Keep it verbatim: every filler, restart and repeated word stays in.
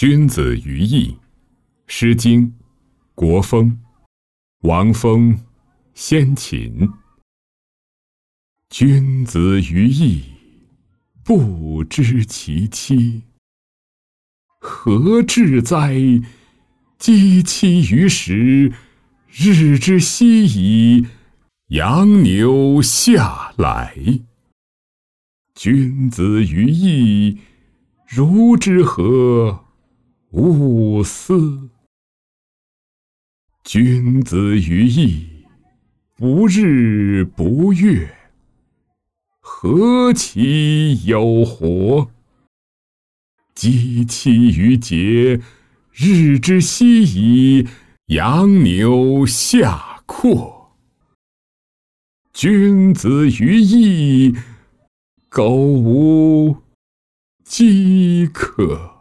君子于义，《诗经·国风·王风·先秦》。君子于义，不知其妻。何至哉？鸡栖于室，日之夕矣，羊牛下来。君子于义，如之何勿思？君子于义，不日不月，何其有活？鸡栖于节，日之夕矣，羊牛下阔。君子于义，苟无饥渴。